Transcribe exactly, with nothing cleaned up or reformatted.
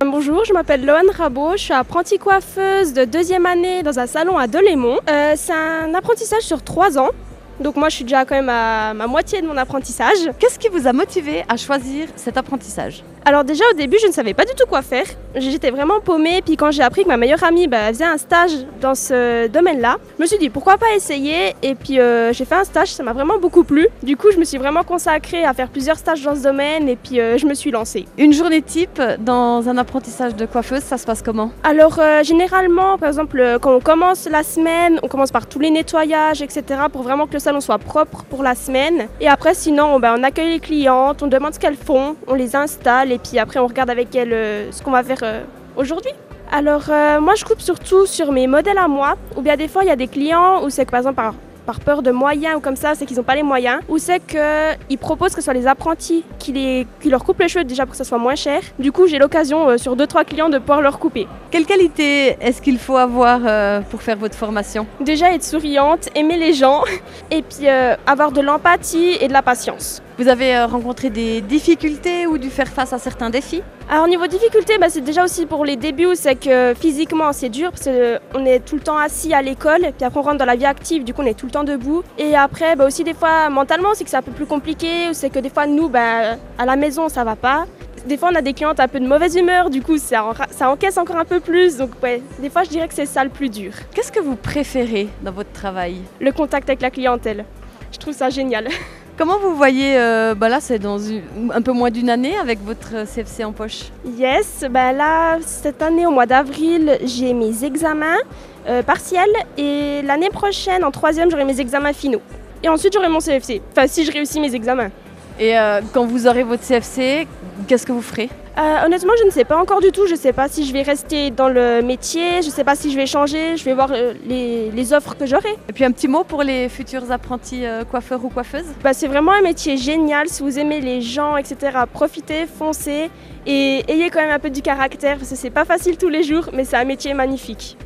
Bonjour, je m'appelle Loane Rabot, je suis apprentie coiffeuse de deuxième année dans un salon à Delémont. Euh, c'est un apprentissage sur trois ans, donc moi je suis déjà quand même à ma moitié de mon apprentissage. Qu'est-ce qui vous a motivé à choisir cet apprentissage? Alors déjà au début je ne savais pas du tout quoi faire, j'étais vraiment paumée, puis quand j'ai appris que ma meilleure amie bah, faisait un stage dans ce domaine-là, je me suis dit pourquoi pas essayer, et puis euh, j'ai fait un stage, ça m'a vraiment beaucoup plu. Du coup je me suis vraiment consacrée à faire plusieurs stages dans ce domaine et puis euh, je me suis lancée. Une journée type dans un apprentissage de coiffeuse, ça se passe comment? Alors euh, généralement par exemple euh, quand on commence la semaine, on commence par tous les nettoyages et cetera pour vraiment que le salon soit propre pour la semaine, et après sinon bah, on accueille les clientes, on demande ce qu'elles font, on les installe et puis après on regarde avec elles euh, ce qu'on va faire euh, aujourd'hui. Alors euh, moi je coupe surtout sur mes modèles à moi, ou bien des fois il y a des clients où c'est que par exemple par, par peur de moyens ou comme ça, c'est qu'ils n'ont pas les moyens, ou c'est qu'ils proposent que ce soit les apprentis qui, les, qui leur coupent les cheveux déjà pour que ça soit moins cher. Du coup j'ai l'occasion euh, sur deux trois clients de pouvoir leur couper. Quelle qualité est-ce qu'il faut avoir euh, pour faire votre formation? Déjà être souriante, aimer les gens et puis euh, avoir de l'empathie et de la patience. Vous avez euh, rencontré des difficultés ou dû faire face à certains défis? Alors niveau difficulté, bah, c'est déjà aussi pour les débuts où c'est que physiquement c'est dur parce qu'on est tout le temps assis à l'école, puis après on rentre dans la vie active, du coup on est tout le temps debout. Et après bah, aussi des fois mentalement c'est que c'est un peu plus compliqué, ou c'est que des fois nous bah, à la maison ça va pas. Des fois on a des clientes un peu de mauvaise humeur, du coup ça, en, ça encaisse encore un peu plus, donc ouais, des fois je dirais que c'est ça le plus dur. Qu'est-ce que vous préférez dans votre travail? Le contact avec la clientèle, je trouve ça génial. Comment vous voyez, euh, bah là c'est dans une, un peu moins d'une année avec votre C F C en poche? Yes, ben là cette année au mois d'avril j'ai mes examens euh, partiels, et l'année prochaine en troisième j'aurai mes examens finaux. Et ensuite j'aurai mon C F C, enfin si je réussis mes examens. Et euh, quand vous aurez votre C F C, qu'est-ce que vous ferez? Euh, honnêtement, je ne sais pas encore du tout. Je ne sais pas si je vais rester dans le métier, je ne sais pas si je vais changer, je vais voir euh, les, les offres que j'aurai. Et puis un petit mot pour les futurs apprentis euh, coiffeurs ou coiffeuses? Bah, c'est vraiment un métier génial. Si vous aimez les gens, et cetera, profitez, foncez et ayez quand même un peu du caractère parce que c'est pas facile tous les jours, mais c'est un métier magnifique.